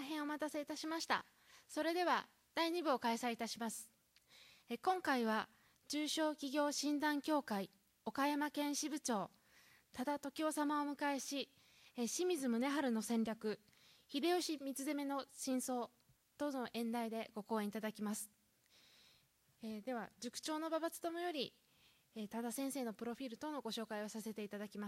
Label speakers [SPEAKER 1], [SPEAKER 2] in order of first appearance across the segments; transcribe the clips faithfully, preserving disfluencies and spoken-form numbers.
[SPEAKER 1] 大変お待たせいたしました。それではだいに部を開催いたします。え今回は中小企業診断協会岡山県支部長多田時夫様をお迎えし、え清水宗春の戦略、秀吉三つ攻めの真相等の演題でご講演いただきます。えでは塾長の馬場勉より、え多田先生のプロフィール等のご紹介をさせていただきます。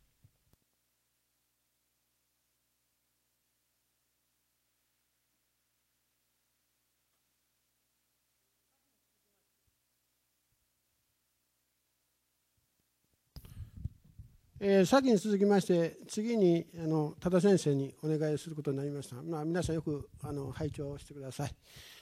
[SPEAKER 2] えー、先に続きまして次にあの多田先生にお願いすることになりました。まあ、皆さんよくあの拝聴してください。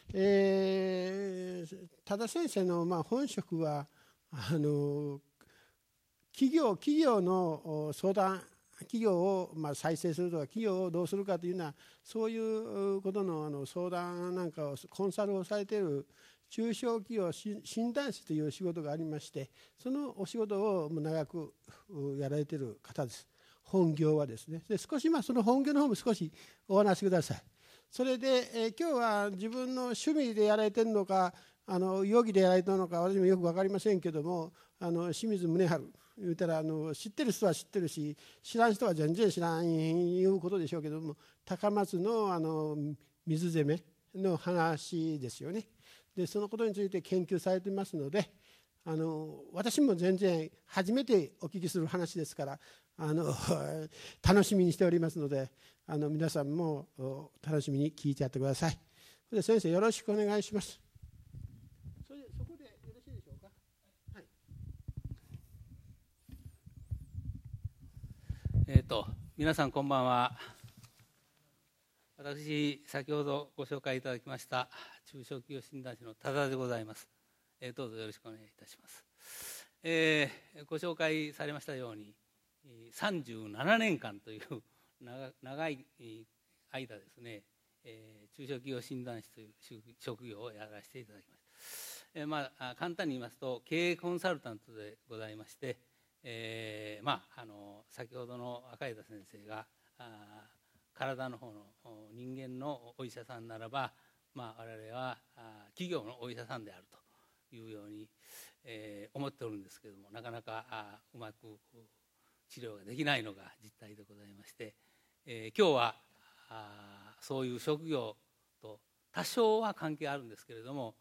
[SPEAKER 2] えー、多田先生のまあ本職はあの企業企業の相談企業をまあ再生するとか企業をどうするかというようなそういうことのあの相談なんかをコンサルをされている中小企業診断士という仕事がありまして、そのお仕事を長くやられている方です。本業はですね。で少しまあその本業の方も少しお話しください。それで、えー、今日は自分の趣味でやられているのかあの容疑でやられているのか私もよく分かりませんけども、あの清水宗春言うたらあの知ってる人は知ってるし知らん人は全然知らんいうことでしょうけども、高松のあの水攻めの話ですよね。でそのことについて研究されていますので、あの私も全然初めてお聞きする話ですからあの楽しみにしておりますので、あの皆さんも楽しみに聞いてやってください。それで先生よろしくお願いします。それでそこでよろしいでしょうか。はい、
[SPEAKER 3] えーと皆さんこんばんは。私先ほどご紹介いただきました中小企業診断士の多田でございます。えー、どうぞよろしくお願いいたします。えー、ご紹介されましたようにさんじゅうななねんかんという長, 長い間ですね、えー、中小企業診断士という職業をやらせていただきました。えーまあ、簡単に言いますと経営コンサルタントでございまして、えーまあ、あの先ほどの赤枝先生があ体の方の人間のお医者さんならば、まあ、我々は企業のお医者さんであるというように、えー、思っておるんですけれども、なかなかあうまく治療ができないのが実態でございまして、えー、今日はあそういう職業と多少は関係あるんですけれども、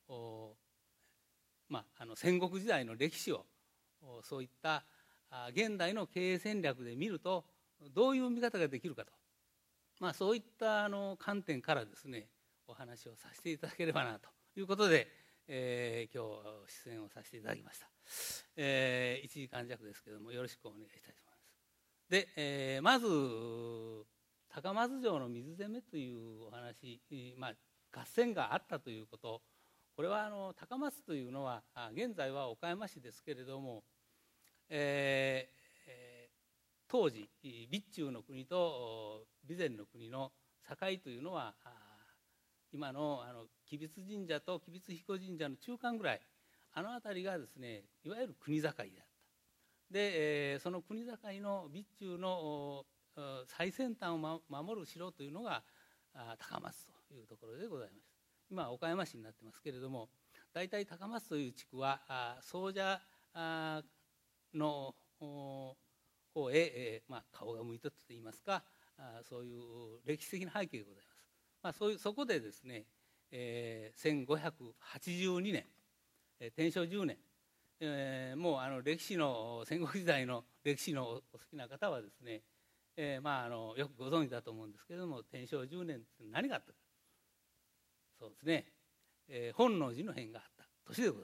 [SPEAKER 3] まあ、あの戦国時代の歴史をそういった現代の経営戦略で見るとどういう見方ができるかと、まあ、そういったあの観点からですねお話をさせていただければなということで、えー、今日出演をさせていただきました。えー、いちじかん弱ですけれどもよろしくお願いしたいと思います。で、えー、まず高松城の水攻めというお話、まあ、合戦があったということ、これはあの高松というのは現在は岡山市ですけれども、えー当時備中の国と備前の国の境というのは今のあの吉備津神社と吉備津彦神社の中間ぐらい、あの辺りがですねいわゆる国境であった。で、えー、その国境の備中の最先端を守る城というのが高松というところでございます。今岡山市になってますけれども、大体高松という地区は総社の方へ、えーまあ、顔が向いていたといいますか、あそういう歴史的な背景がございます。まあ、そういうそこでですね、えー、せんごひゃくはちじゅうにねん、えー、天正じゅうねん、えー、もうあの歴史の戦国時代の歴史のお好きな方はですね、えーまあ、あのよくご存知だと思うんですけれども、天正じゅうねんって何があったか、そうですね、えー、本能寺の変があった年でございます。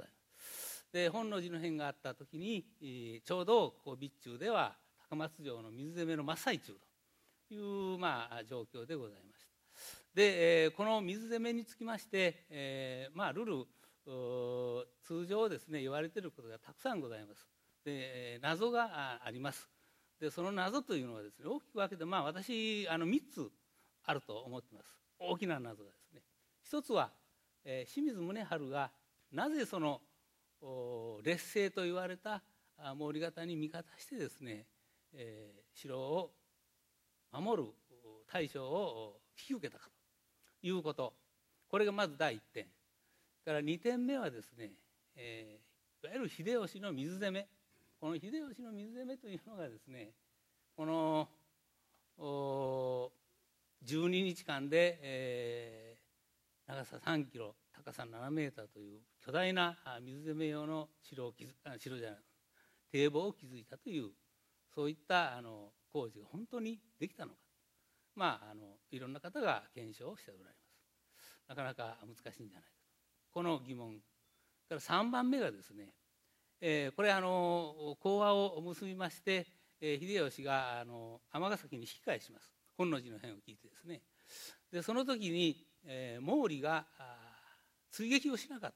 [SPEAKER 3] で本能寺の変があった時に、えー、ちょうどこう備中では高松城の水攻めの真っ最中という、まあ、状況でございました。で、えー、この水攻めにつきまして、えーまあ、ルール通常ですね言われていることがたくさんございます。で謎があります。でその謎というのはですね大きく分けて、まあ、私あのみっつあると思っています。大きな謎がですね、一つは、えー、清水宗春がなぜその劣勢と言われた毛利方に味方してですね、えー、城を守る大将を引き受けたかということ、これがまず第一点。からにてんめはですね、えー、いわゆる秀吉の水攻め、この秀吉の水攻めというのがですね、このじゅうににちかんで、えー、長ささんキロ高さななメーターという巨大な水攻め用の城を築あ城じゃない堤防を築いたという、そういったあの工事が本当にできたのか、まあ、あのいろんな方が検証をしておられます。なかなか難しいんじゃないかと、この疑問からさんばんめがですね、えー、これあの講和を結びまして、えー、秀吉があの尼崎に引き返します。本能寺の変を聞いてですね、でその時に、えー、毛利が追撃をしなかった、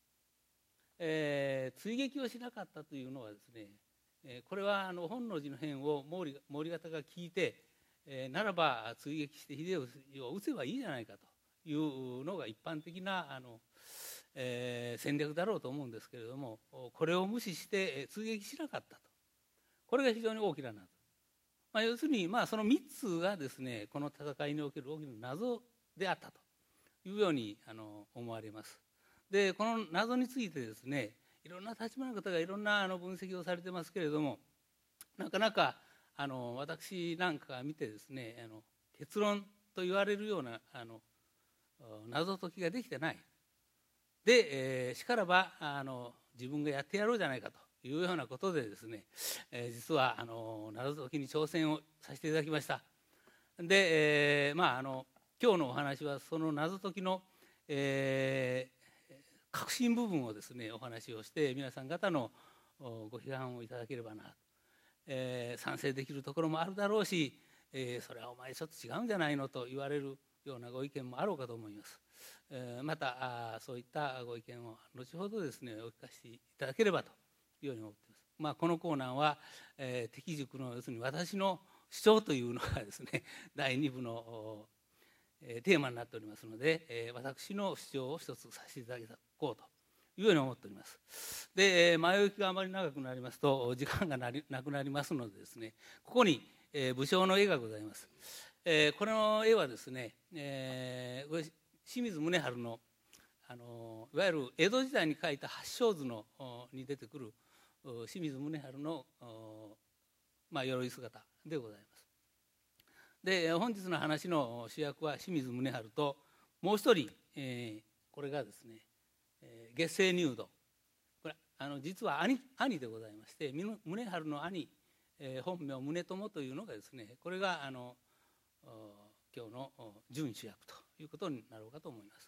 [SPEAKER 3] えー、追撃をしなかったというのはですね、えー、これはあの本能寺の変を毛利毛利方が聞いて、えー、ならば追撃して秀吉を討せばいいじゃないかというのが一般的なあの、えー、戦略だろうと思うんですけれども、これを無視して追撃しなかったと、これが非常に大きな謎、まあ、要するにまあそのみっつがですね、この戦いにおける大きな謎であったというようにあの思われます。でこの謎についてですね、いろんな立場の方がいろんなあの分析をされてますけれども、なかなかあの私なんかが見てですね、あの結論と言われるようなあの謎解きができてないで、えー、しからばあの自分がやってやろうじゃないかというようなことでですね、えー、実はあの謎解きに挑戦をさせていただきました。で、えー、まああの今日のお話はその謎解きの、えー、核心部分をですねお話をして、皆さん方のご批判をいただければなと、えー、賛成できるところもあるだろうし、えー、それはお前ちょっと違うんじゃないのと言われるようなご意見もあろうかと思います。えー、またそういったご意見を後ほどですねお聞かせいただければというように思っています。まあ、このコーナーは、えー、敵塾の要するに私の主張というのがですねだいに部のテーマになっておりますので、えー、私の主張を一つさせていただこうというように思っております。で、前置きがあまり長くなりますと時間がなりなくなりますのでですね、ここに、えー、武将の絵がございます。えー、この絵はですね、えー、清水宗春のあのいわゆる江戸時代に描いた八正図のに出てくる清水宗春の、まあ、鎧姿でございます。で本日の話の主役は清水宗春と、もう一人、えー、これがですね、えー、月星入道、これあの実は 兄, 兄でございまして、宗春の兄、えー、本名宗友というのがですね、これがあの今日の準主役ということになろうかと思います。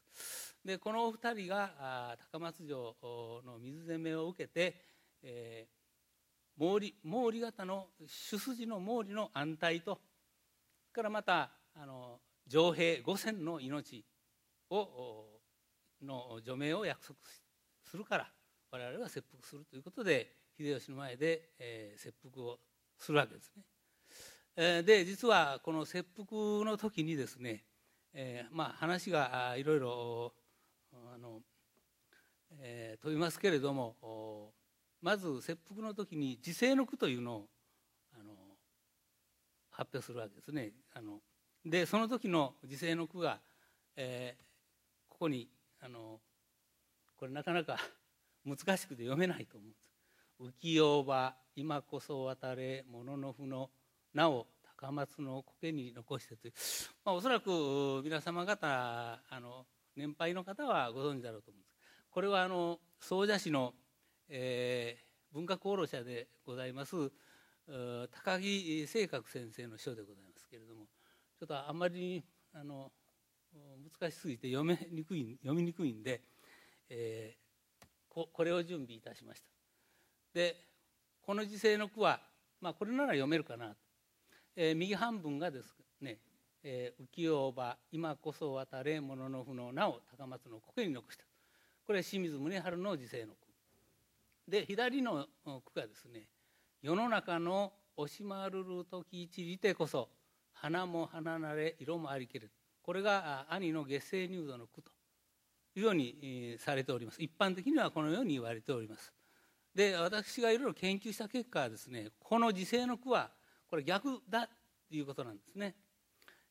[SPEAKER 3] でこのお二人が高松城の水攻めを受けて、えー、毛利毛利方の主筋の毛利の安泰と、からまたあの城兵ごせんの命をの除名を約束するから我々は切腹するということで、秀吉の前で、えー、切腹をするわけですね。えー、で実はこの切腹の時にですね、えー、まあ話がいろいろあの、えー、飛びますけれども、まず切腹の時に辞世の句というのをあの発表するわけですね。あのでその時の辞世の句が、えー、ここにあのこれなかなか難しくて読めないと思うんです。浮世場今こそ渡れ物の符のなお高松の苔に残してという、まあ、おそらく皆様方あの年配の方はご存知だろうと思うんです。これはあの総社市の、えー、文学卸者でございます高木正覚先生の書でございますけれども、ちょっとあんまりあの難しすぎて読めにくい読みにくいんで、えー、こ, これを準備いたしました。でこの辞世の句は、まあ、これなら読めるかなと、えー、右半分がですね、えー、浮世場今こそ渡れ物の符のなお高松の苔に残した、これは清水宗春の辞世の句で、左の句がですね、世の中の押し回るる時一りてこそ花も花なれ色もありけれ、これが兄の月星入道の句というように、えー、されております。一般的にはこのように言われております。で私がいろいろ研究した結果はですね、この辞世の句はこれ逆だということなんですね。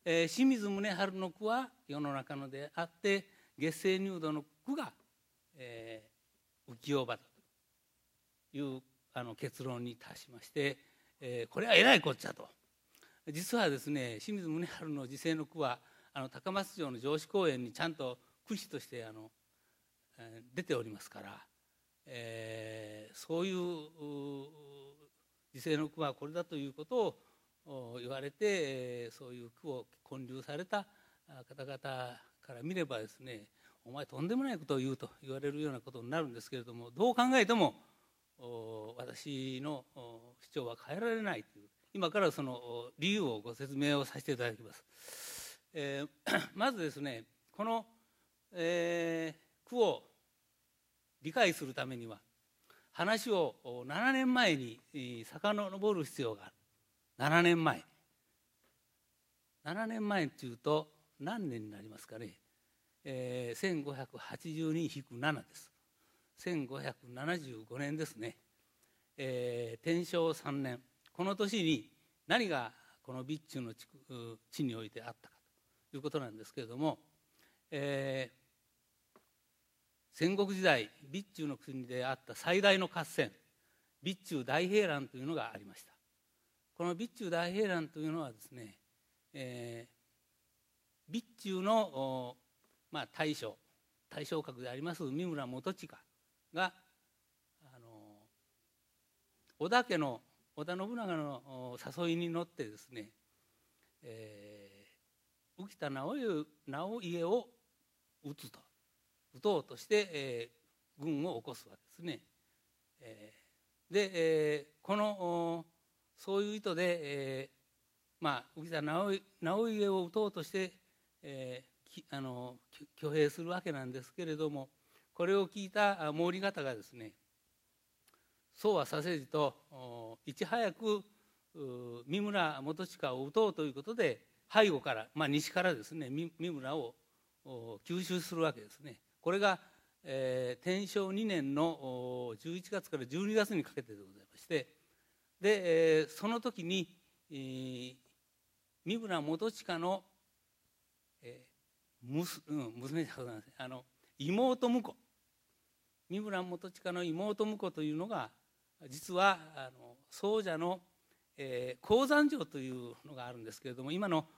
[SPEAKER 3] えー、清水宗春の句は世の中のであって、月生入道の句が、えー、浮世場というあの結論に達しまして、えー、これはえらいこっちゃと。実はですね、清水宗春の時世の句はあの高松城の城址公園にちゃんと句碑としてあの、えー、出ておりますから、えー、そういう時世の句はこれだということを言われて、えー、そういう句を建立された方々から見ればですね、お前とんでもないことを言うと言われるようなことになるんですけれども、どう考えても私の主張は変えられないという、今からその理由をご説明をさせていただきます。えー、まずですね、この、えー、句を理解するためには話をななねんまえに遡る必要がある。ななねんまえななねんまえっていうと何年になりますかね。えー、せんごひゃくはちじゅうに引くななです。せんごひゃくななじゅうごねんですね。えー、天正さんねん、この年に何がこの備中の 地, 地においてあったかということなんですけれども、えー、戦国時代備中の国であった最大の合戦、備中大平乱というのがありました。この備中大平乱というのはですね、えー、備中の、まあ、大将大将格であります三村元親があの織田家の織田信長の誘いに乗ってですね、えー、浮田直家直家を討つと撃とうとして、えー、軍を起こすわけですね。えー、で、えー、このそういう意図で、えー、まあ浮田直家を撃とうとして、えー、あの挙兵するわけなんですけれども、これを聞いた毛利方がですね、そうはさせじといち早く三村元親を討とうということで背後から、まあ、西からですね三村を吸収するわけですね。これが、えー、天正にねんのじゅういちがつからじゅうにがつにかけてでございまして、で、えー、その時に、えー、三村元親の、えー、娘, うん、娘でございます、あの妹婿、三村元親の妹婿というのが実はあの僧者の、えー、高山城というのがあるんですけれども、今の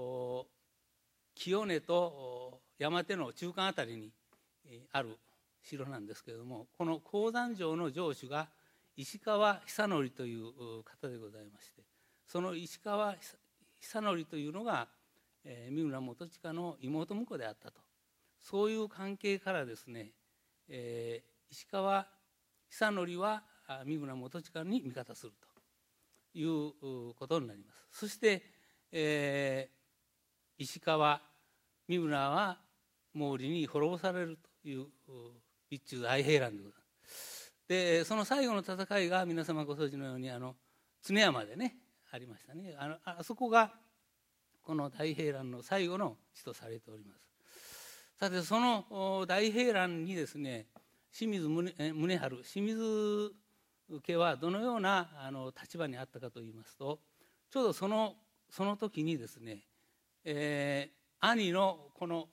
[SPEAKER 3] 清根と山手の中間あたりに、えー、ある城なんですけれども、この高山城の城主が石川久典という方でございまして、その石川久典というのが、えー、三村元親の妹婿であったと、そういう関係からですね、えー、石川久典は三村元親に味方するということになります。そして、えー、石川三村は毛利に滅ぼされるという備中大平乱でございます。でその最後の戦いが皆様ご存知のようにあの常山でねありましたね。あのあそこがこの大平乱の最後の地とされております。さてその大平乱にですね、清水宗春清水家はどのようなあの立場にあったかといいますと、ちょうどそのその時にですね、えー、兄のこの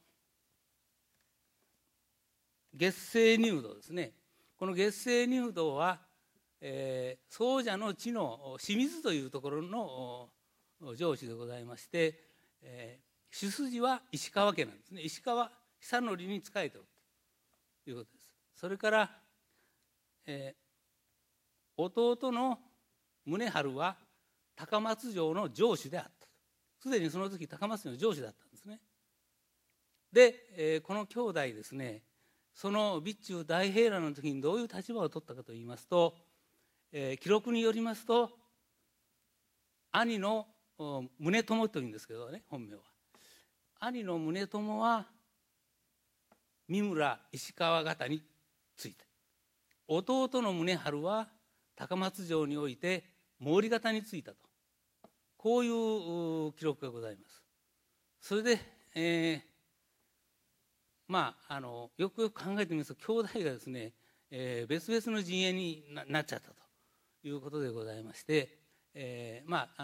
[SPEAKER 3] 月生入道ですね、この月生入道は、えー、僧者の地の清水というところの城主でございまして、えー、主筋は石川家なんですね。石川久典に仕えておるということです。それから、えー弟の宗春は高松城の城主であった。すでにその時高松城の城主だったんですね。で、えー、この兄弟ですね、その備中大平乱の時にどういう立場を取ったかといいますと、えー、記録によりますと兄の宗友というんですけどね、本名は兄の宗友は三村石川方について、弟の宗春は高松城において毛利方についたと、こういう記録がございます。それで、えー、まああのよくよく考えてみますと、兄弟がですね、えー、別々の陣営に な, なっちゃったということでございまして、えー、まああの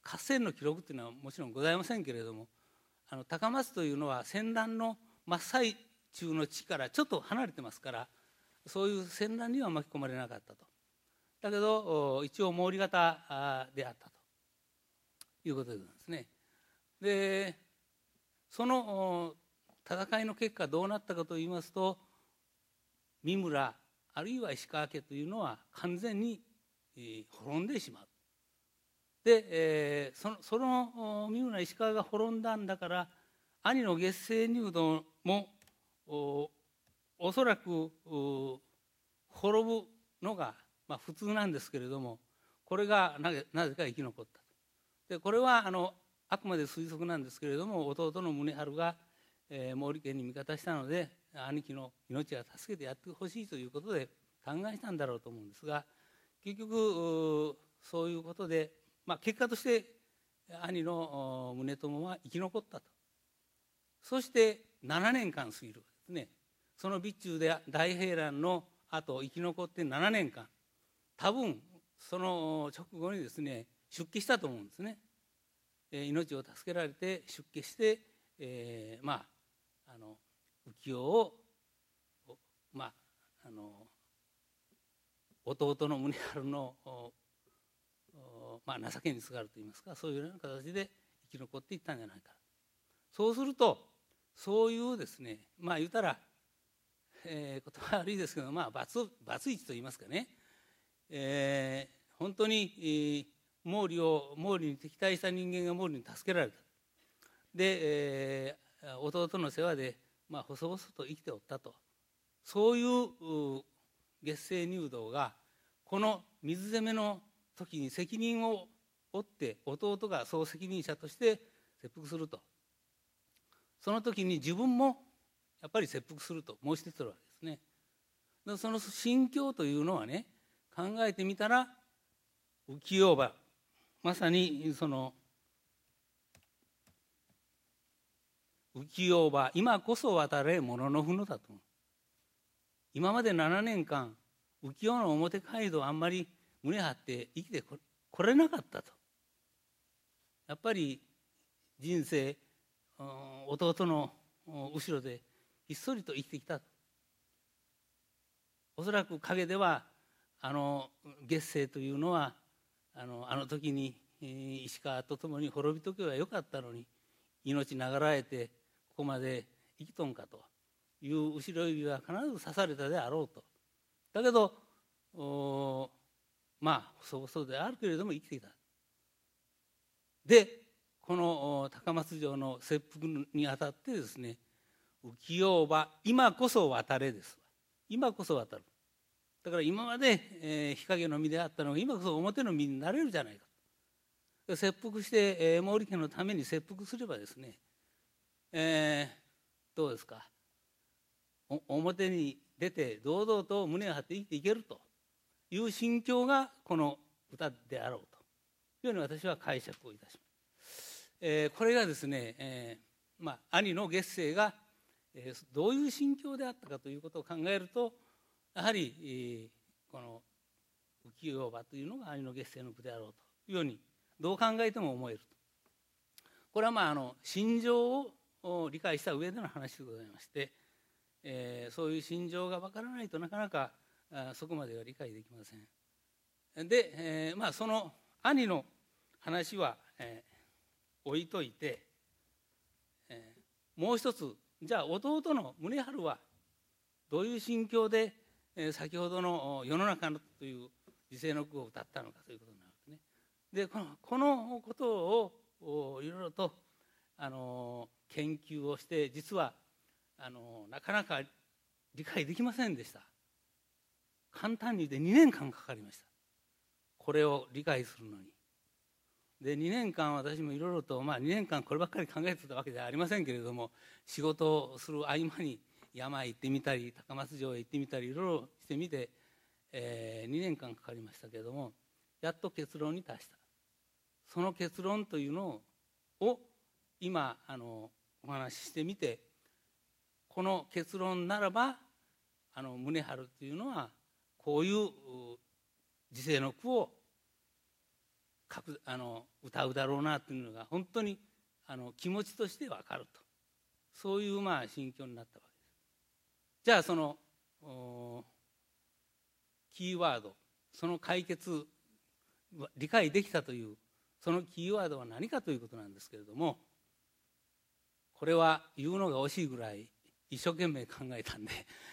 [SPEAKER 3] 合戦の記録というのはもちろんございませんけれども、あの高松というのは戦乱の真っ最中の地からちょっと離れてますから、そういう戦乱には巻き込まれなかったと。だけど一応毛利方であったということですね。でその戦いの結果どうなったかといいますと、三村あるいは石川家というのは完全に滅んでしまう。で、えー、そのその三村石川が滅んだんだから、兄の月星入道も お, おそらく滅ぶのが、まあ、普通なんですけれども、これがなぜ、なぜか生き残ったと。でこれはあのあくまで推測なんですけれども、弟の宗春が、えー、毛利家に味方したので、兄貴の命は助けてやってほしいということで嘆願したんだろうと思うんですが、結局そういうことで、まあ、結果として兄の宗友は生き残ったと。そしてななねんかん過ぎるわけですね。その備中で大平乱のあと生き残ってななねんかん、多分その直後にですね出家したと思うんですね。えー、命を助けられて出家して、えー、まああの浮世を、まあ、あの弟の宗春の、まあ、情けにすがるといいますか、そういうような形で生き残っていったんじゃないか。そうするとそういうですね、まあ言うたら、えー、言葉悪いですけど、まあバツバツイチと言いますかね、えー、本当に、えー、毛利を毛利に敵対した人間が毛利に助けられた。で、えー、弟の世話で、まあ、細々と生きておったと。そういう月星入道がこの水攻めの時に責任を負って弟が総責任者として切腹すると。その時に自分もやっぱり切腹すると申し出てるわけですね。でその心境というのはね、考えてみたら浮世場、まさにその浮世場、今こそ渡れもののふのだと。今までななねんかん浮世の表街道あんまり胸張って生きてこれなかったと。やっぱり人生弟の後ろでひっそりと生きてきたと。おそらく陰ではあの月星というのはあのあの時に石川と共に滅びとけばよかったのに、命ながらえてここまで生きとんかという後ろ指は必ず刺されたであろうと。だけどまあ細々であるけれども生きてきた。でこの高松城の切腹にあたってですね、浮世場今こそ渡れです。今こそ渡る。だから今まで、えー、日陰の身であったのが今こそ表の身になれるじゃないかと。切腹して、えー、毛利家のために切腹すればですね、えー、どうですか、表に出て堂々と胸を張って生きていけるという心境がこの歌であろうというように私は解釈をいたします。えー、これがですね、えーまあ、兄の月星が、えー、どういう心境であったかということを考えると、やはり、えー、この浮世場というのが兄の月星の句であろうというようにどう考えても思えると。これはまああの心情を理解した上での話でございまして、えー、そういう心情がわからないとなかなかあそこまでは理解できません。で、えー、まあその兄の話は、えー置いといて、えー、もう一つ、じゃあ弟の宗春はどういう心境で、えー、先ほどの世の中のという時世の句を歌ったのかということになるんですね。でこのこのことをいろいろと、あのー、研究をして、実はあのー、なかなか理解できませんでした。簡単に言ってにねんかんかかりました、これを理解するのに。でにねんかん私もいろいろと、まあ、にねんかんこればっかり考えてたわけではありませんけれども、仕事をする合間に山へ行ってみたり高松城へ行ってみたりいろいろしてみて、えー、にねんかんかかりましたけれども、やっと結論に達した。その結論というのを今あのお話ししてみて、この結論ならばあの宗春というのはこういう時世の句を書くあの歌うだろうなというのが本当にあの気持ちとして分かると、そういうまあ心境になったわけです。じゃあそのキーワード、その解決理解できたというそのキーワードは何かということなんですけれども、これは言うのが惜しいぐらい一生懸命考えたんで、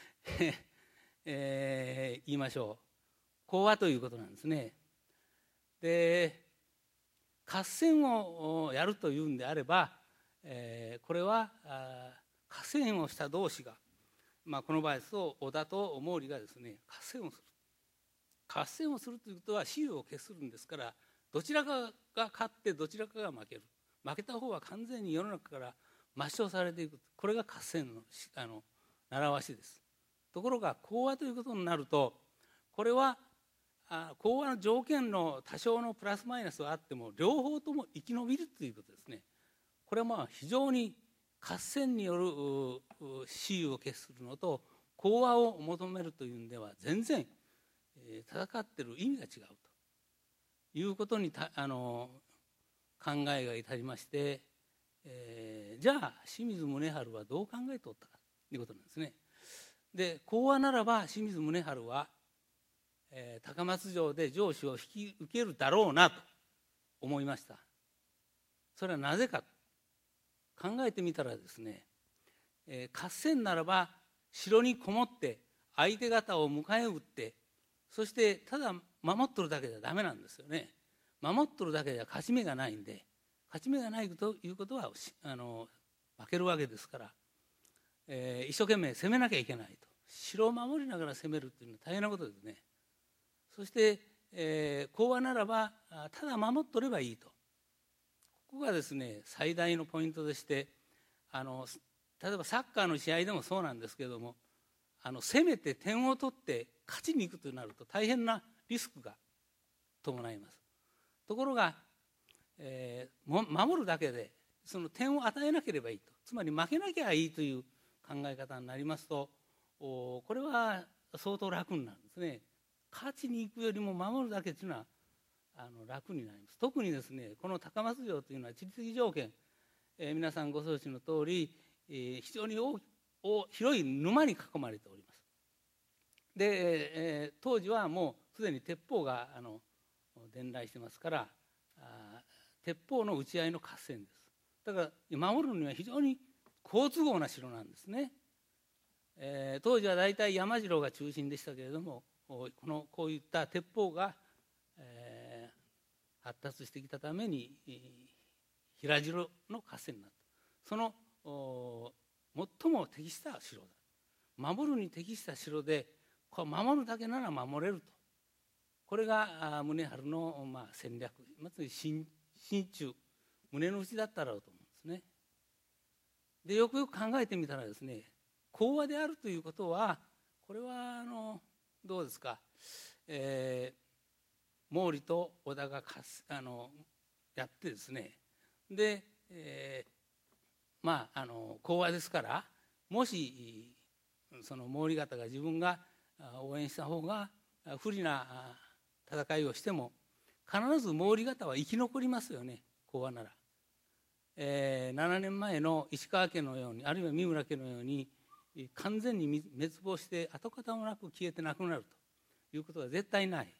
[SPEAKER 3] えー、言いましょう。講和ということなんですね。で、合戦をやるというんであれば、えー、これは合戦をした同士が、まあ、この場合ですと織田と毛利がですね合戦をする。合戦をするということは雌雄を決するんですから、どちらかが勝ってどちらかが負ける。負けた方は完全に世の中から抹消されていく。これが合戦のあの習わしです。ところが講和ということになると、これは講和の条件の多少のプラスマイナスはあっても両方とも生き延びるということですね。これはまあ非常に合戦による雌雄を決するのと講和を求めるというんでは全然戦っている意味が違うということにたあの考えが至りまして、えー、じゃあ清水宗春はどう考えておったかということなんですね。で、講和ならば清水宗春は、えー、高松城で城主を引き受けるだろうなと思いました。それはなぜか考えてみたらですね、えー、合戦ならば城にこもって相手方を迎え撃って、そしてただ守っとるだけじゃダメなんですよね。守っとるだけじゃ勝ち目がないんで、勝ち目がないということはあの負けるわけですから、えー、一生懸命攻めなきゃいけないと。城を守りながら攻めるというのは大変なことですね。そして、えー、講和ならばただ守っとればいいと。ここがですね最大のポイントでして、あの例えばサッカーの試合でもそうなんですけれども、あの攻めて点を取って勝ちに行くとなると大変なリスクが伴います。ところが、えー、守るだけでその点を与えなければいいと、つまり負けなきゃいいという考え方になりますと、これは相当楽になるんですね。勝ちに行くよりも守るだけというのはあの楽になります。特にですねこの高松城というのは地理的条件、えー、皆さんご承知の通り、えー、非常に大広い沼に囲まれております。で、えー、当時はもうすでに鉄砲があの伝来してますから、あ鉄砲の撃ち合いの合戦です。だから守るには非常に好都合な城なんですね。えー、当時は大体山城が中心でしたけれども、このこういった鉄砲が、えー、発達してきたために平城の合戦になった。その最も適した城だ。守るに適した城で、こう守るだけなら守れると。これが宗春のまあ戦略、まさに心中、胸の内だったろうと思うんですね。で、よくよく考えてみたらですね、講和であるということは、これはあのどうですか、えー、毛利と織田がかすあのやってですね、で、えー、まああの講和ですから、もしその毛利方が自分が応援した方が不利な戦いをしても必ず毛利方は生き残りますよね、講和なら。えー、ななねんまえの石川家のように、あるいは三村家のように完全に滅亡して跡形もなく消えてなくなるということは絶対ない。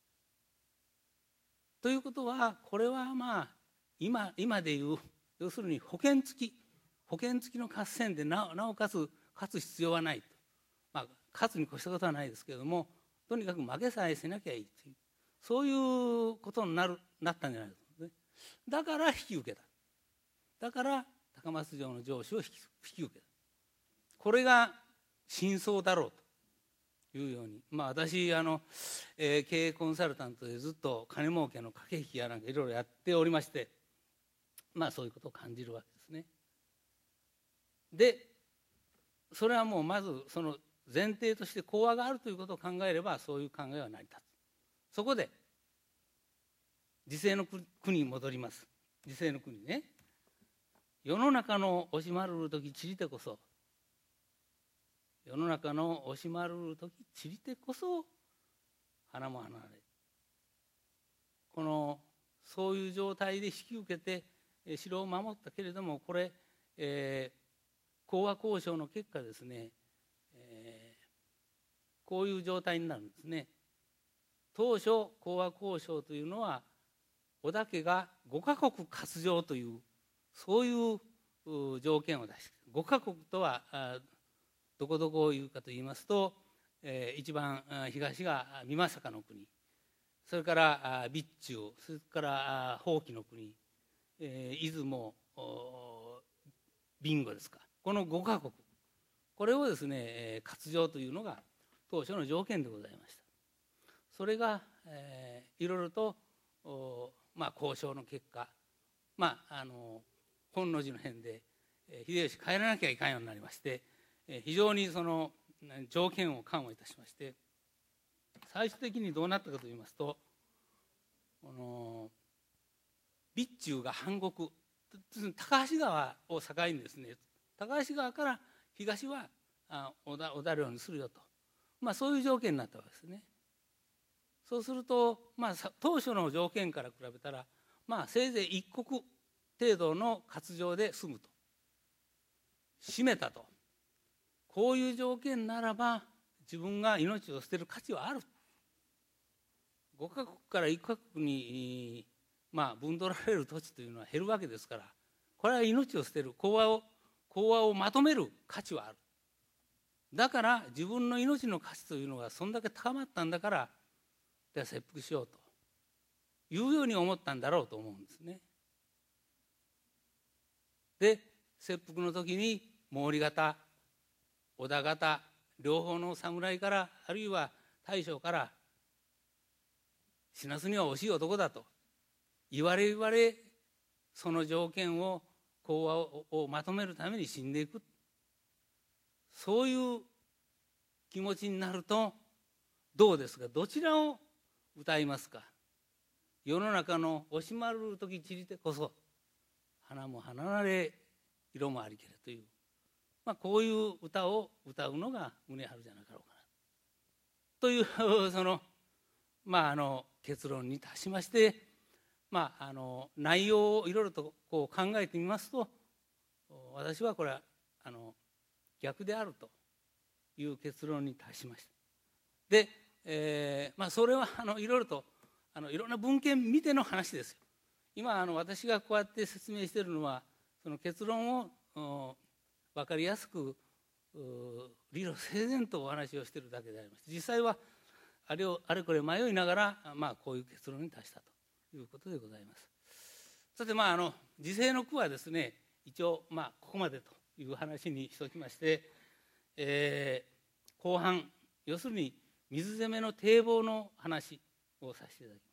[SPEAKER 3] ということは、これはまあ今今でいう要するに保険付き保険付きの合戦で な, なおかつ勝つ必要はないと、まあ、勝つに越したことはないですけれども、とにかく負けさえしなきゃいいという、そういうことになるなったんじゃないですかね。だから引き受けた。だから高松城の城主を引き引き受けた。これが真相だろうというように、まあ、私あの、えー、経営コンサルタントでずっと金儲けの駆け引きやなんかいろいろやっておりまして、まあそういうことを感じるわけですね。で、それはもうまずその前提として講和があるということを考えれば、そういう考えは成り立つ。そこで時世の国に戻ります。時世の国ね。世の中の惜しまるる時ちりてこそ世の中の惜しまるる時ちりてこそ花も花れ。このそういう状態で引き受けて城を守ったけれども、これ、えー、講和交渉の結果ですね、えー、こういう状態になるんですね。当初講和交渉というのは織田家がごかこく割譲というそういう条件を出して、ごかこくとはどこどこを言うかといいますと、えー、一番東が美作の国、それから備中、それから宝亀の国、えー、出雲、備後ですか、このごかこく、これをですね割譲というのが当初の条件でございました。それが、えー、いろいろと、まあ、交渉の結果、まあ、あの本能寺の変で、えー、秀吉帰らなきゃいかんようになりまして、えー、非常にその条件を緩和いたしまして、最終的にどうなったかといいますと、この備中が藩国、高橋川を境にですね、高橋川から東はあ織田、織田領にするよと、まあ、そういう条件になったわけですね。そうすると、まあ、当初の条件から比べたら、まあ、せいぜい一国程度の割譲で済むと、締めたと、こういう条件ならば自分が命を捨てる価値はある。ごかこくからいっかこくに、まあ、分取られる土地というのは減るわけですから、これは命を捨てる、講和を講和をまとめる価値はある。だから自分の命の価値というのがそんだけ高まったんだから、では切腹しようというように思ったんだろうと思うんですね。で、切腹の時に毛利方、織田方両方の侍から、あるいは大将から「死なすには惜しい男だ」と言われ言われ、その条件を講和ををまとめるために死んでいく、そういう気持ちになるとどうですか、どちらを歌いますか。世の中の惜しまる時散りてこそ花も花なれ色もありけれという、まあ、こういう歌を歌うのが宗春じゃなかろうかなというその、まあ、あの結論に達しまして、まあ、あの内容をいろいろとこう考えてみますと、私はこれはあの逆であるという結論に達しました。で、えーまあ、それはあのいろいろとあのいろんな文献見ての話ですよ。今あの私がこうやって説明しているのは、その結論を分かりやすく理路整然とお話をしているだけでありまして、実際はあれをあれこれ迷いながら、まあ、こういう結論に達したということでございます。さて、まあ、あの時世の句はですね、一応、まあ、ここまでという話にしておきまして、えー、後半、要するに水攻めの堤防の話をさせていただきます。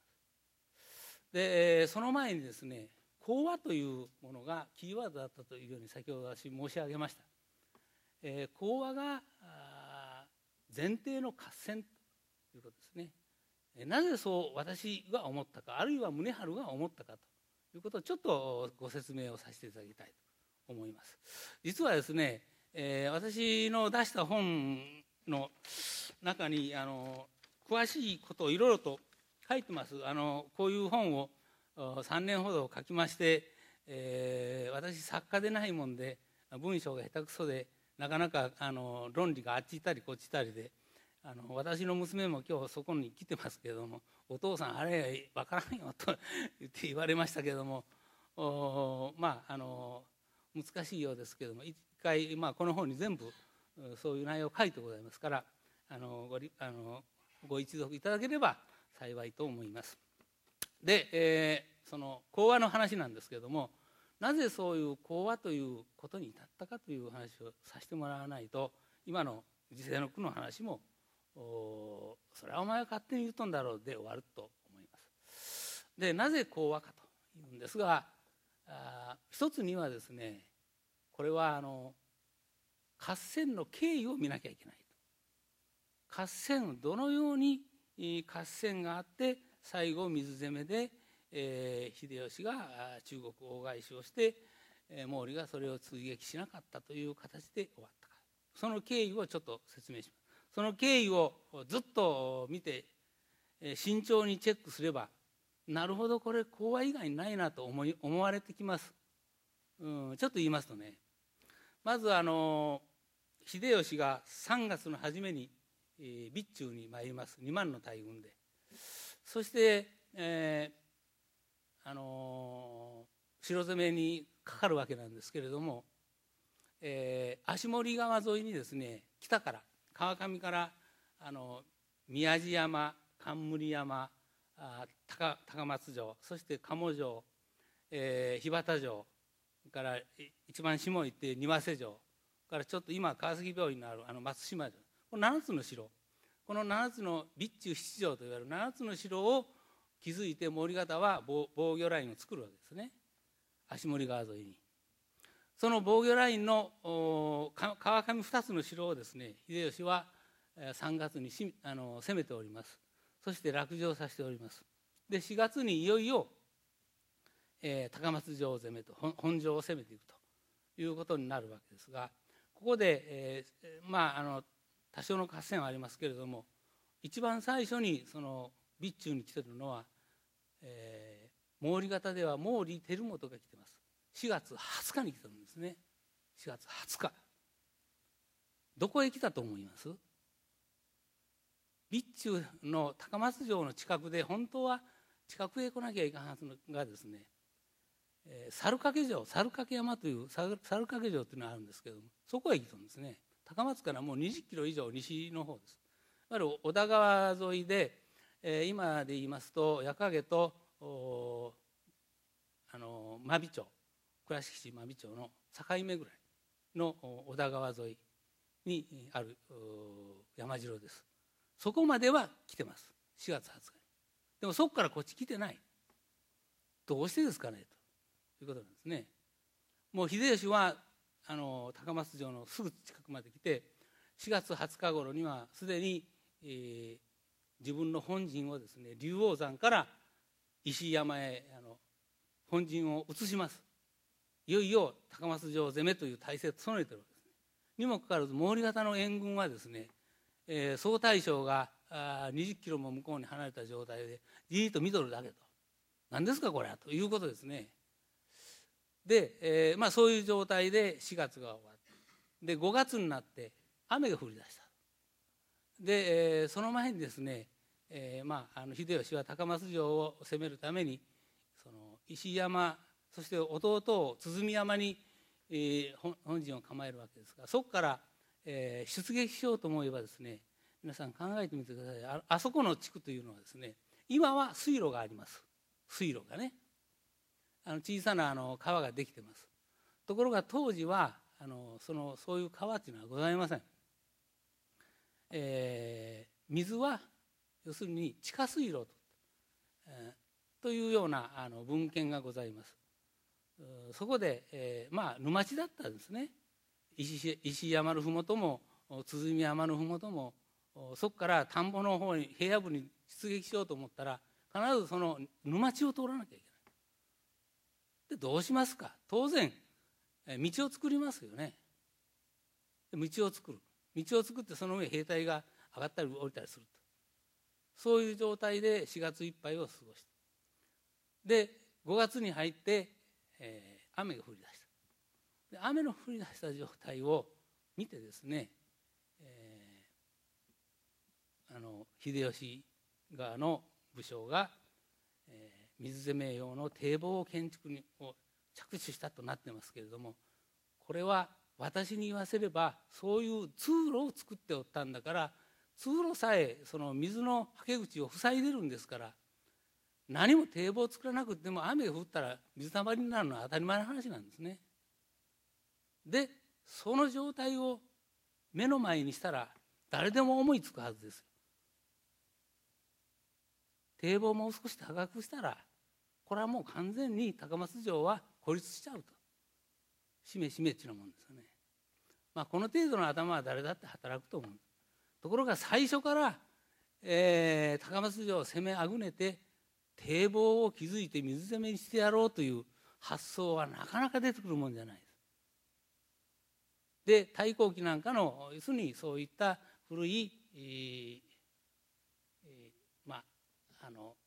[SPEAKER 3] で、その前にですね、講和というものがキーワードだったというように先ほど私申し上げました。えー、講和が前提の合戦ということですね。なぜそう私が思ったか、あるいは宗春が思ったかということをちょっとご説明をさせていただきたいと思います。実はですね、えー、私の出した本の中にあの詳しいことをいろいろと書いてます。あのこういう本をさんねんほど書きまして、えー、私作家でないもんで文章が下手くそで、なかなかあの論理があっち行ったりこっち行ったりで、あの私の娘も今日そこに来てますけれども、お父さんあれ分からんよと言って言われましたけれども、まああの難しいようですけれども、一回、まあ、この本に全部そういう内容を書いてございますから、あの ご, あのご一読いただければ幸いと思います。で、えー、その講和の話なんですけれども、なぜそういう講和ということに至ったかという話をさせてもらわないと、今の時世の句の話もそれはお前は勝手に言うとんだろうで終わると思います。で、なぜ講和かというんですが、あ一つにはですね、これはあの合戦の経緯を見なきゃいけないと。合戦、どのように合戦があって最後水攻めで、えー、秀吉が中国大返しをして、えー、毛利がそれを追撃しなかったという形で終わったか、その経緯をちょっと説明します。その経緯をずっと見て、えー、慎重にチェックすれば、 なるほどこれ講和以外にないなと思い思われてきます。うん、ちょっと言いますとね、まずあの秀吉がさんがつの初めに、えー、備中に参ります。にまんの大軍で。そして、えーあのー、城攻めにかかるわけなんですけれども、えー、足森川沿いにですね、北から川上からあの宮地山、冠山、あ 高, 高松城、そして鴨城、えー、日畑城から一番下行って庭瀬城からちょっと今川崎病院のあるあの松島城、このななつの城、このななつの備中七城といわれるななつの城を築いて毛利方は 防, 防御ラインを作るわけですね、足森川沿いに。その防御ラインの川上ふたつの城をですね、秀吉はさんがつにしあの攻めております。そして落城させております。でしがつにいよいよ、えー、高松城を攻めと本城を攻めていくということになるわけですが、ここで、えー、まああの多少の合戦はありますけれども、一番最初にその備中に来てるのは、えー、毛利方では毛利輝元が来てます。しがつはつかに来てるんですね。しがつはつか。どこへ来たと思います？備中の高松城の近くで、本当は近くへ来なきゃいかんはずがですね、えー、猿掛城、猿掛山という猿掛城というのがあるんですけども、そこへ来たんですね。高松からもうにじゅっキロ以上西の方です。いわゆる小田川沿いで、えー、今で言いますと矢掛とあの真備町、倉敷市真備町の境目ぐらいの小田川沿いにある山城です。そこまでは来てます、しがつはつかに。でもそこからこっち来てない。どうしてですかねということなんですね。もう秀吉はあの高松城のすぐ近くまで来て、しがつはつか頃にはすでに、えー、自分の本陣をですね、竜王山から石井山へあの本陣を移します。いよいよ高松城攻めという体制を整えているわけですね。にもかかわらず毛利方の援軍はですね、えー、総大将があにじゅっキロも向こうに離れた状態でじーっと見とるだけと、何ですかこれはということですね。で、えーまあ、そういう状態でしがつが終わって、でごがつになって雨が降り出した。で、えー、その前にですね、えーまあ、あの秀吉は高松城を攻めるためにその石山、そして弟を鼓山に、えー、本陣を構えるわけですが、そこから、えー、出撃しようと思えばですね、皆さん考えてみてください。 あ, あそこの地区というのはですね、今は水路があります。水路がね、あの小さなあの川ができてます。ところが当時はあの そ, のそういう川というのはございません。えー、水は要するに地下水路 と,、えー、というようなあの文献がございます。そこで、えー、まあ沼地だったんですね。 石, 石山の麓も鼓山の麓も、そこから田んぼの方に平野部に出撃しようと思ったら必ずその沼地を通らなきゃいけない。でどうしますか。当然道を作りますよね。道を作る道を作ってその上兵隊が上がったり降りたりすると、そういう状態でしがついっぱいを過ごした。でごがつに入って、えー、雨が降り出した。で雨の降り出した状態を見てですね、えー、あの秀吉側の武将が、えー、水攻め用の堤防を建築にを着手したとなってますけれども、これは私に言わせればそういう通路を作っておったんだから、通路さえその水のはけ口を塞いでるんですから、何も堤防を作らなくても雨が降ったら水たまりになるのは当たり前の話なんですね。でその状態を目の前にしたら誰でも思いつくはずです。堤防もう少し高くしたらこれはもう完全に高松城は孤立しちゃうと、しめしめっちゅうもんですよね。まあこの程度の頭は誰だって働くと思う。ところが最初から、えー、高松城を攻めあぐねて堤防を築いて水攻めにしてやろうという発想はなかなか出てくるもんじゃないです。で太閤記なんかの要するにそういった古い、えーえー、まああの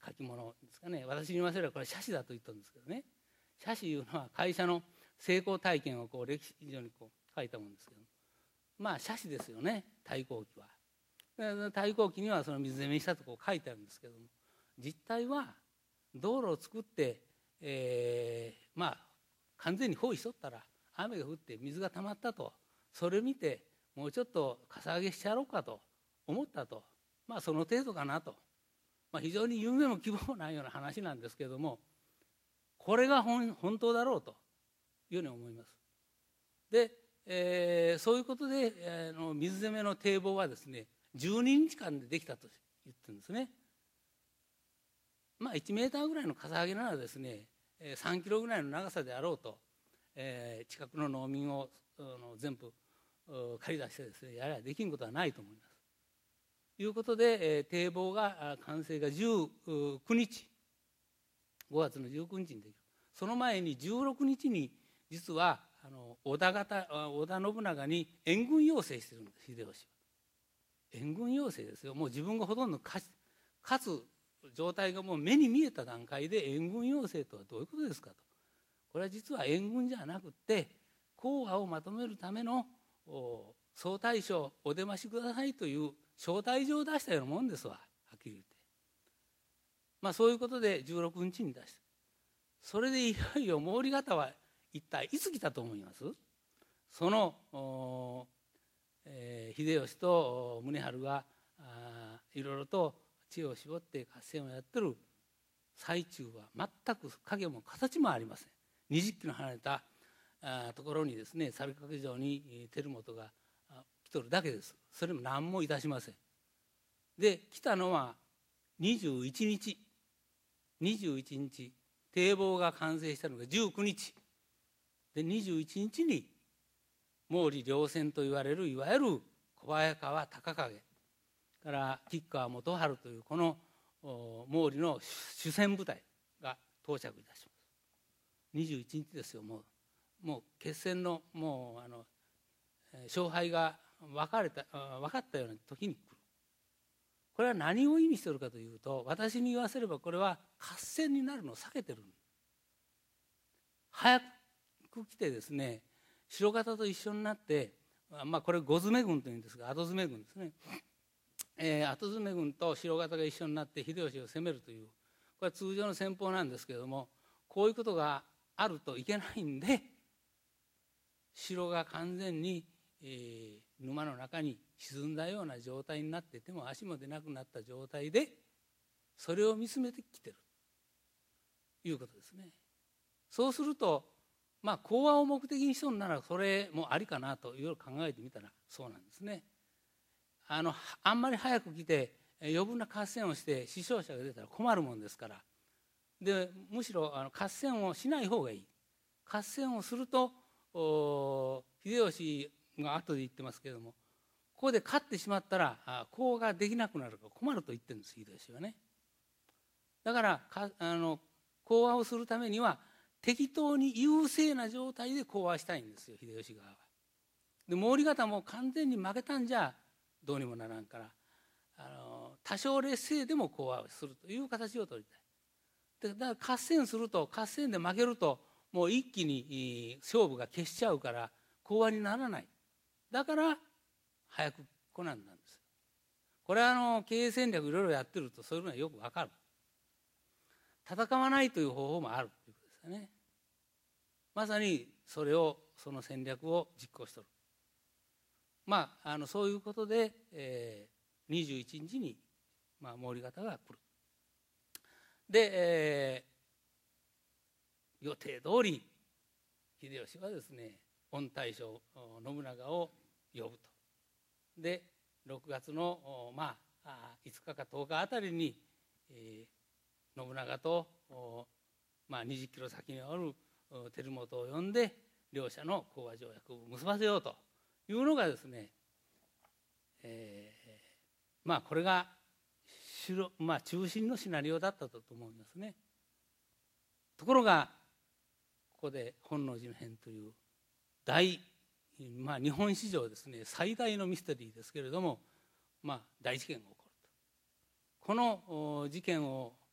[SPEAKER 3] 書き物ですかね。私に言わせればこれは写真だと言ったんですけどね、写真いうのは会社の成功体験をこう歴史上にこう書いたものですけど、まあ写真ですよね、太閤記は。太閤記にはその水攻めしたとこう書いてあるんですけども、実態は道路を作って、えー、まあ完全に包囲しとったら雨が降って水が溜まったと、それ見てもうちょっとかさ上げしちゃろうかと思ったと、まあその程度かなと、まあ、非常に夢も希望もないような話なんですけれども、これが 本, 本当だろうというふうに思います。で、えー、そういうことで、えー、の水攻めの堤防はですねじゅうににちかんでできたと言ってるんですね。まあいちメーターぐらいのかさ上げならですねさんキロぐらいの長さであろうと、えー、近くの農民を全部借り出してですねやればできんことはないと思います。ということで、えー、堤防が完成がじゅうくにち、ごがつのじゅうくにちにできる。その前にじゅうろくにちに実はあの 織田方織田信長に援軍要請してるんです、秀吉は。援軍要請ですよ。もう自分がほとんど勝つ状態がもう目に見えた段階で援軍要請とはどういうことですかと。これは実は援軍じゃなくて講和をまとめるための総大将お出ましくださいという招待状を出したようなもんですわ、はっきり言って。まあそういうことでじゅうろくにちに出した。それでいよいよ毛利方は一体いつ来たと思います？その、えー、秀吉と宗春がいろいろと知恵を絞って合戦をやってる最中は全く影も形もありません。にじゅっキロ離れたあところにですね猿掛城に輝元が来とるだけです。それも何もいたしません。で来たのはにじゅういちにちにじゅういちにち、堤防が完成したのがじゅうくにちで、にじゅういちにちに毛利両戦といわれるいわゆる小早川隆景から吉川元春というこの毛利の主戦部隊が到着いたします。にじゅういちにちですよ。もうもう決戦のもうあの勝敗が分かれた分かったような時に来る。これは何を意味しているかというと、私に言わせればこれは合戦になるのを避けてる。早く来てですね白方と一緒になって、まあこれ後詰め軍というんですが後詰め軍ですね、えー、後詰め軍と白方が一緒になって秀吉を攻めるという、これは通常の戦法なんですけれども、こういうことがあるといけないんで城が完全に、えー、沼の中に沈んだような状態になって手も足も出なくなった状態でそれを見つめてきてるということですね。そうするとまあ講和を目的にしとるならそれもありかなといろいろ考えてみたらそうなんですね。あのあんまり早く来て余分な合戦をして死傷者が出たら困るもんですから、でむしろあの合戦をしない方がいい。合戦をすると秀吉が後で言ってますけれども、ここで勝ってしまったら講和ができなくなるから困ると言ってるんです秀吉はね。だからかあの講和をするためには適当に優勢な状態で講和したいんですよ秀吉側は。で毛利方も完全に負けたんじゃどうにもならんから、あの多少劣勢でも講和をするという形を取りたい。でだから合戦すると合戦で負けるともう一気に勝負が消しちゃうから講和にならない。だから早く来なんだんです。これはあの経営戦略いろいろやってるとそういうのはよくわかる。戦わないという方法もあるということですよね。まさにそれをその戦略を実行しておる。まああのそういうことで、えー、にじゅういちにちに、まあ、毛利方が来る。で、えー、予定通り秀吉はですね御大将信長を呼ぶと。でろくがつの、まあ、いつかかとおかあたりに、えー、信長と、まあ、にじゅっキロ先におる輝元を呼んで両者の講和条約を結ばせようというのがですね、えー、まあこれがまあ、中心のシナリオだったと思いますね。ところがここで本能寺の変という大、まあ、日本史上ですね最大のミステリーですけれども、まあ、大事件が起こると。この事件を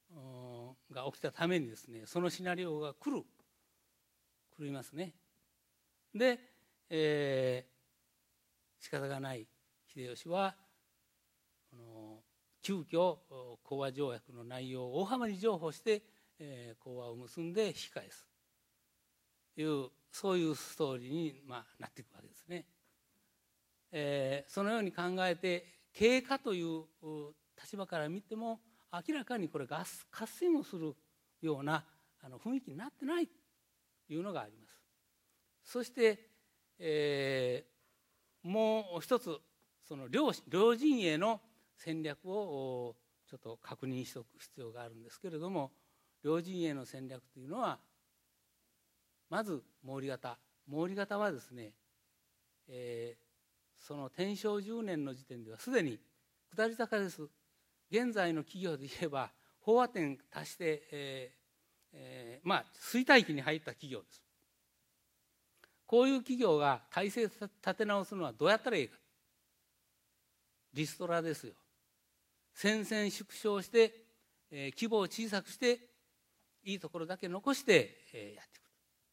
[SPEAKER 3] が起きたためにですね、そのシナリオが来る狂いますね。で、えー、仕方がない秀吉はこの急遽講和条約の内容を大幅に譲歩して、えー、講和を結んで引き返すというそういうストーリーに、まあ、なっていくわけですね。えー、そのように考えて経過という立場から見ても明らかにこれ合戦をするようなあの雰囲気になってないというのがあります。そして、えー、もう一つその 両, 両陣営の戦略をちょっと確認しておく必要があるんですけれども、両陣営の戦略というのはまず毛利方毛利方はですね、えー、その天正じゅうねんの時点ではすでに下り坂です。現在の企業で言えば飽和点足して、えーえー、まあ衰退期に入った企業です。こういう企業が体制立て直すのはどうやったらいいか。リストラですよ。戦線縮小して、えー、規模を小さくしていいところだけ残して、えー、やっていく。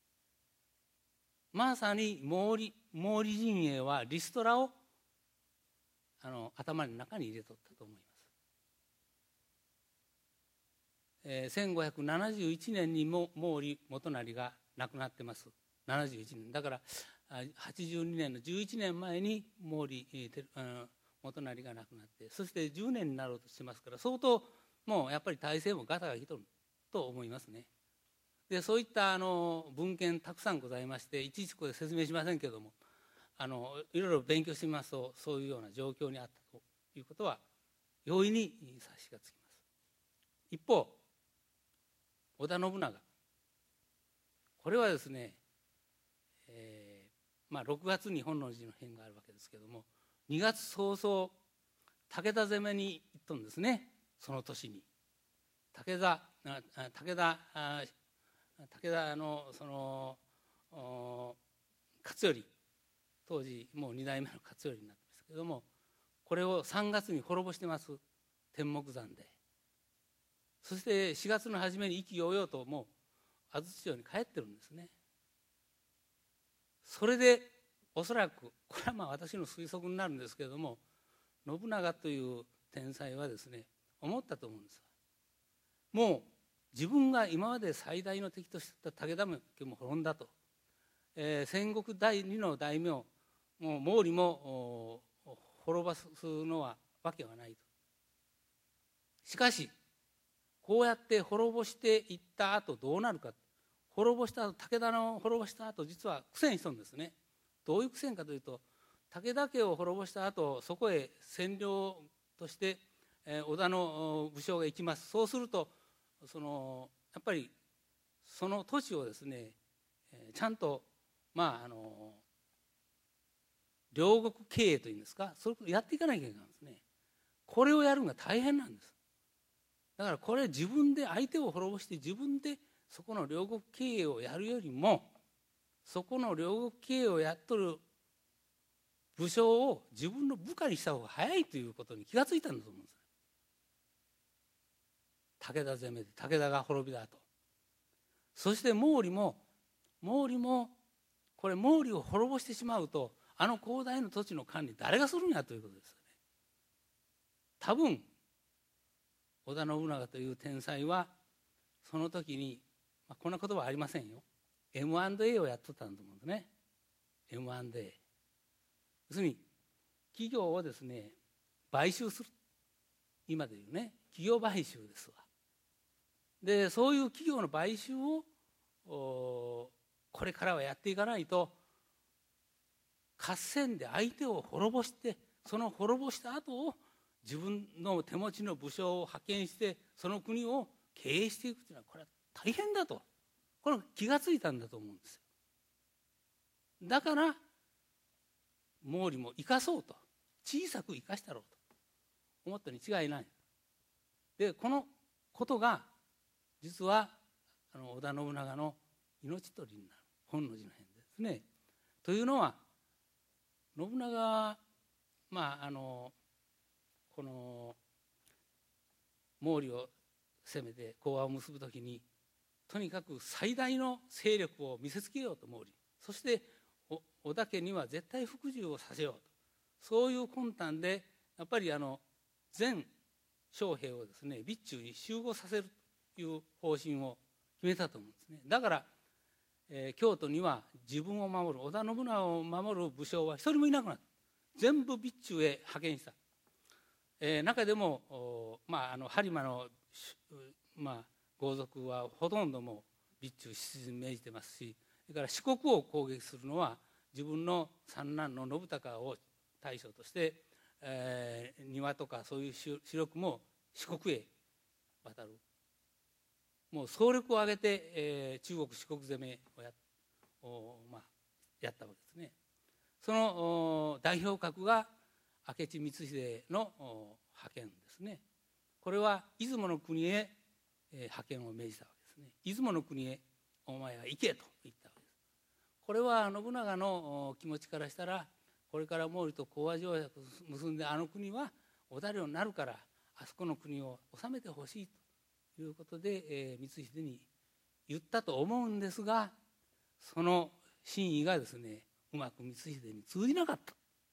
[SPEAKER 3] まさに毛利毛利陣営はリストラをあの頭の中に入れとったと思います。えー、せんごひゃくななじゅういちねんにも毛利元就が亡くなってます。ななじゅういちねんだからはちじゅうにねんのじゅういちねんまえに毛利、えー、元就が亡くなって、そしてじゅうねんになろうとしてますから、相当もうやっぱり体制もガタがきとると思いますね。でそういったあの文献たくさんございまして、いちいちここで説明しませんけれども、あのいろいろ勉強してみますとそういうような状況にあったということは容易に察しがつきます。一方織田信長、これはですね、えーまあ、ろくがつに本能寺の変があるわけですけれども、にがつ早々武田攻めに行ったんですね。その年に武田武田武田のその勝頼、当時もうに代目の勝頼になってますけれども、これをさんがつに滅ぼしてます。天目山で。そしてしがつの初めに意気揚々ともう安土城に帰ってるんですね。それでおそらくこれはまあ私の推測になるんですけれども、信長という天才はですね思ったと思うんです。もう自分が今まで最大の敵としてた武田家も滅んだと、えー、戦国第二の大名もう毛利も滅ばすのはわけはないと。しかしこうやって滅ぼしていった後どうなるか。滅ぼした後、武田の滅ぼした後実は苦戦したんですね。どういう苦戦かというと、武田家を滅ぼした後そこへ占領として、えー、織田の武将が行きます。そうするとそのやっぱりその土地をですね、えー、ちゃんとまああの領国経営というんですか、それをやっていかなきゃいけないんですね。これをやるのが大変なんです。だからこれ自分で相手を滅ぼして自分でそこの領国経営をやるよりも、そこの領国経営をやっとる武将を自分の部下にした方が早いということに気がついたんだと思うんです。武田攻めで武田が滅びだと。そして毛利も毛利もこれ毛利を滅ぼしてしまうとあの広大な土地の管理誰がするんやということですよね。多分織田信長という天才はその時に、まあ、こんな言葉はありませんよ。 エムアンドエー をやっとったんだと思うんですね。 エムアンドエー 要するに企業をですね買収する、今でいうね企業買収ですわ。でそういう企業の買収をこれからはやっていかないと、合戦で相手を滅ぼして、その滅ぼした後を自分の手持ちの武将を派遣してその国を経営していくというのはこれは大変だと、これ気がついたんだと思うんですよ。だから毛利も生かそうと、小さく生かしたろうと思ったに違いない。でこのことが実はあの織田信長の命取りになる本能寺の変ですね。というのは信長まああのこの毛利を攻めて講和を結ぶときにとにかく最大の勢力を見せつけようと思うり、そして織田家には絶対服従をさせようと、そういう魂胆でやっぱりあの全将兵をですね備中に集合させるという方針を決めたと思うんですね。だから、えー、京都には自分を守る、織田信長を守る武将は一人もいなくなった。全部備中へ派遣した。えー、中でも、まあ、あの播磨の、まあ、豪族はほとんども備中出陣命じてますし、それから四国を攻撃するのは自分の三男の信孝を大将として、えー、庭とかそういう主力も四国へ渡る。もう総力を挙げて、えー、中国四国攻めをや、まあ、やったわけですね。その代表格が明智光秀の派遣ですね。これは出雲の国へ派遣を命じたわけですね。出雲の国へお前は行けと言ったわけです。これは信長の気持ちからしたら、これから毛利と講和条約を結んであの国は織田領になるからあそこの国を治めてほしいということで、えー、光秀に言ったと思うんですが、その真意がですねうまく光秀に通じなかった。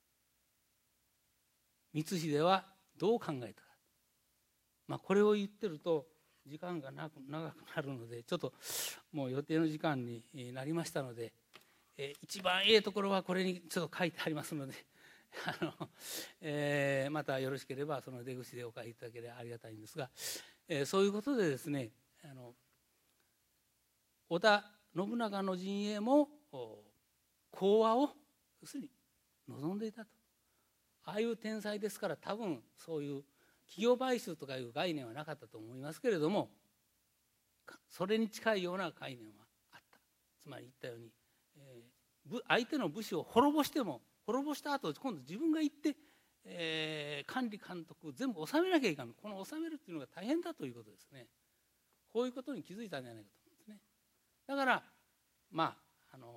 [SPEAKER 3] 光秀はどう考えたか、まあ、これを言ってると時間が長くなるので、ちょっともう予定の時間になりましたので、えー、一番ええところはこれにちょっと書いてありますのであの、えー、またよろしければその出口でお書きいただければありがたいんですが、えー、そういうことでですね、あの織田信長の陣営も講和を要するに望んでいたと。ああいう天才ですから多分そういう企業買収とかいう概念はなかったと思いますけれども、それに近いような概念はあった。つまり言ったように、えー、相手の武士を滅ぼしても滅ぼした後今度自分が行って、えー、管理監督全部収めなきゃいけない。この収めるっていうのが大変だということですね。こういうことに気づいたんじゃないかと思うんですね。だからまああの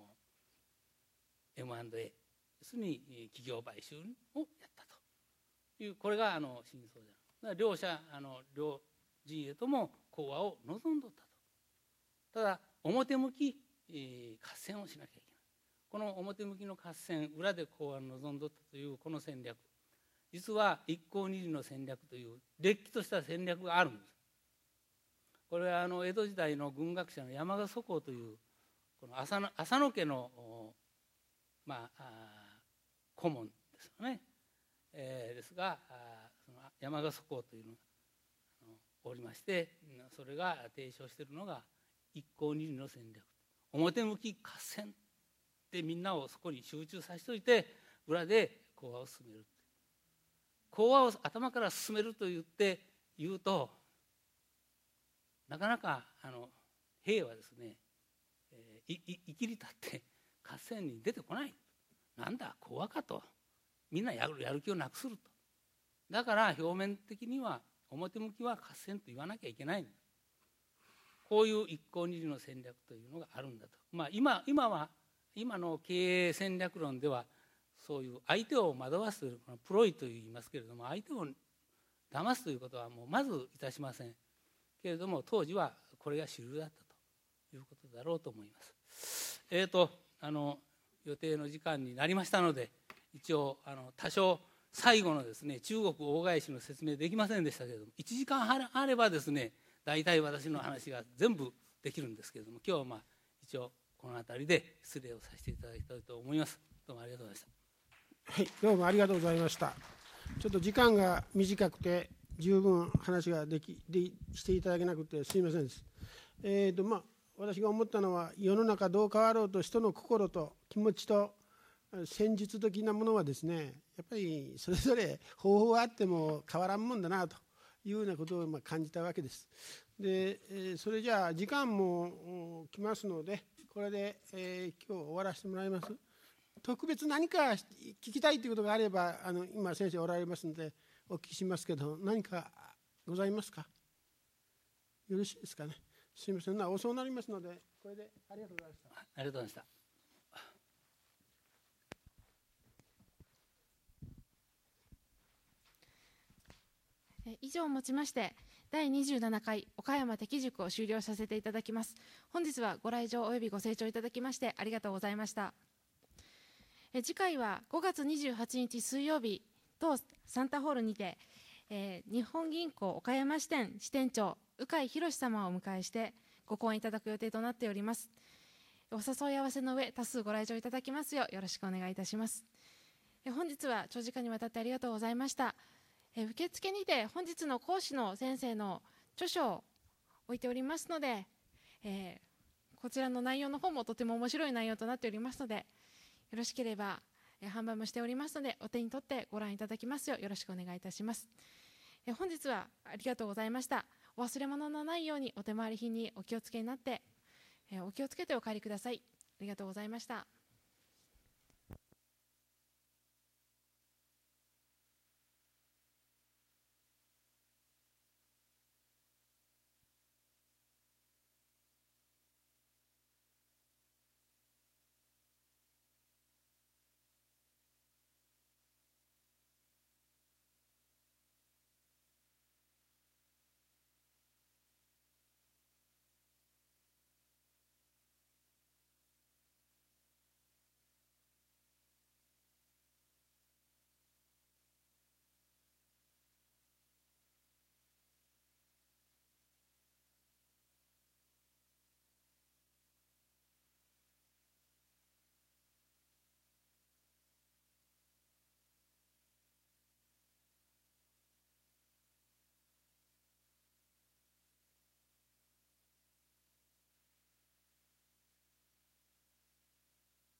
[SPEAKER 3] ー、エムアンドエー 要するに企業買収をやったという、これがあの真相である。だから両者あの両陣営とも講和を望んどったと。ただ表向き、えー、合戦をしなきゃいけない。この表向きの合戦、裏で講和を望んどったというこの戦略、実は一向二里の戦略というれっきとした戦略があるんです。これはあの江戸時代の軍学者の山賀祖公というこの浅野、浅野家のまあ顧問ですよね、えー、ですがその山賀祖公というのがおりまして、それが提唱しているのが一向二里の戦略。表向き合戦でみんなをそこに集中させておいて裏で講和を進める。講和を頭から進めると言って言うとなかなかあの兵はですね、えー、いいきり立って合戦に出てこない。なんだ講和かと、みんなやるやる気をなくすると。だから表面的には表向きは合戦と言わなきゃいけない。こういう一向二里の戦略というのがあるんだと。まあ今今は今の経営戦略論ではそういう相手を惑わすプロイと言いますけれども、相手を騙すということはもうまずいたしませんけれども、当時はこれが主流だったということだろうと思います。えーとあの予定の時間になりましたので、一応あの多少最後のですね中国大返しの説明できませんでしたけれども、いちじかんあればですね大体私の話が全部できるんですけれども、今日はまあ一応この辺りで失礼をさせていただきたいと思います。どうもありがとうございました。
[SPEAKER 2] はい、どうもありがとうございました。ちょっと時間が短くて十分話ができでしていただけなくてすみませんです。えーとまあ、私が思ったのは、世の中どう変わろうと人の心と気持ちと戦術的なものはですね、やっぱりそれぞれ方法はあっても変わらんもんだなというようなことをまあ感じたわけです。で、それじゃあ時間も来ますので、これで、えー、今日終わらせてもらいます。特別何か聞きたいということがあれば、あの今先生おられますのでお聞きしますけど、何かございますか？よろしいですかね。すみません、遅くなりますので、これでありがとうございました。
[SPEAKER 3] ありがとうございました。
[SPEAKER 1] 以上をもちましてだいにじゅうななかい岡山適塾を終了させていただきます。本日はご来場およびご清聴いただきましてありがとうございました。え次回はごがつにじゅうはちにち水曜日、当サンタホールにて、えー、日本銀行岡山支店支店長鵜飼博様をお迎えしてご講演いただく予定となっております。お誘い合わせの上、多数ご来場いただきますようよろしくお願いいたします。え本日は長時間にわたってありがとうございました。え受付にて本日の講師の先生の著書を置いておりますので、えー、こちらの内容の方もとても面白い内容となっておりますので、よろしければ、え販売もしておりますのでお手に取ってご覧いただきますようよろしくお願いいたします。え本日はありがとうございました。お忘れ物のないようにお手回り品にお気をつけになって、えお気をつけてお帰りください。ありがとうございました。